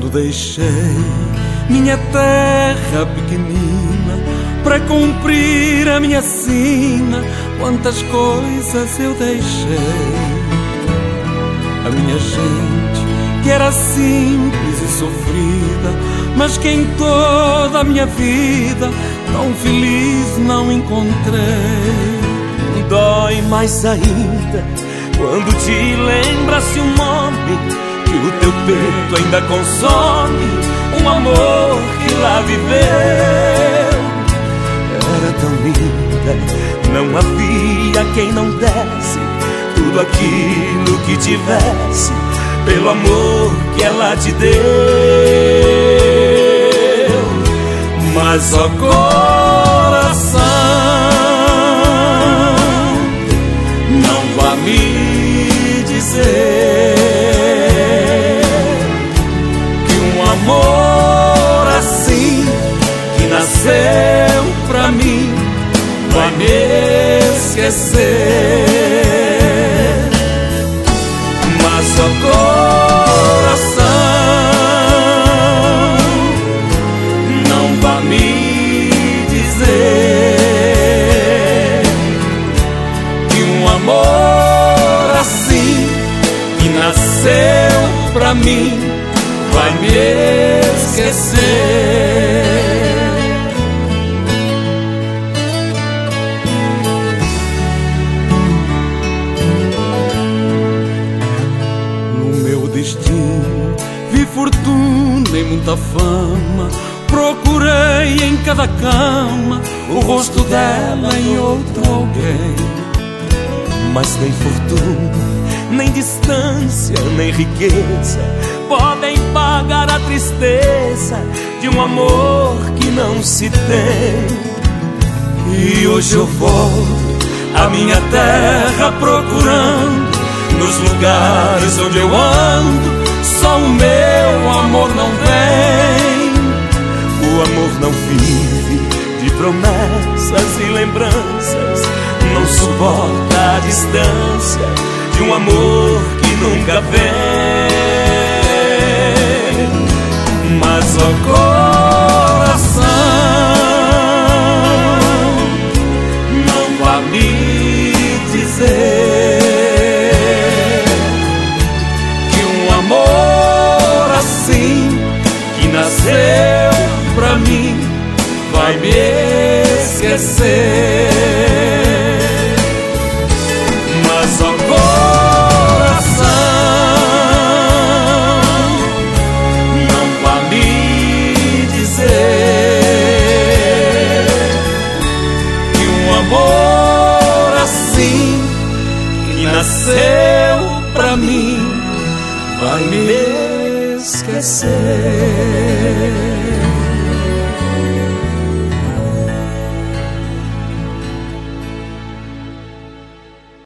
deixei minha terra pequenina para cumprir a minha sina. Quantas coisas eu deixei. A minha gente que era simples e sofrida, mas que em toda a minha vida tão feliz não encontrei. Dói mais ainda quando te lembra-se um nome que o teu peito ainda consome, um amor que lá viveu. Era tão linda, não havia quem não desse tudo aquilo que tivesse pelo amor que ela te deu. Mas ó coração, não vá me dizer que um amor assim que nasceu pra mim vai me esquecer. Mas ó coração, não vá me dizer que um amor assim que nasceu pra mim vai me esquecer. Destino, vi fortuna e muita fama, procurei em cada cama o rosto dela em outro alguém. Mas nem fortuna, nem distância, nem riqueza podem pagar a tristeza de um amor que não se tem. E hoje eu volto à minha terra procurando nos lugares onde eu ando, só o meu amor não vem. O amor não vive de promessas e lembranças, não suporta a distância de um amor que nunca vem. Mas ó coração, não vá me dizer nasceu pra mim vai me esquecer. Mas ó coração, não vá me dizer que um amor assim que nasceu pra mim vai me esquecer.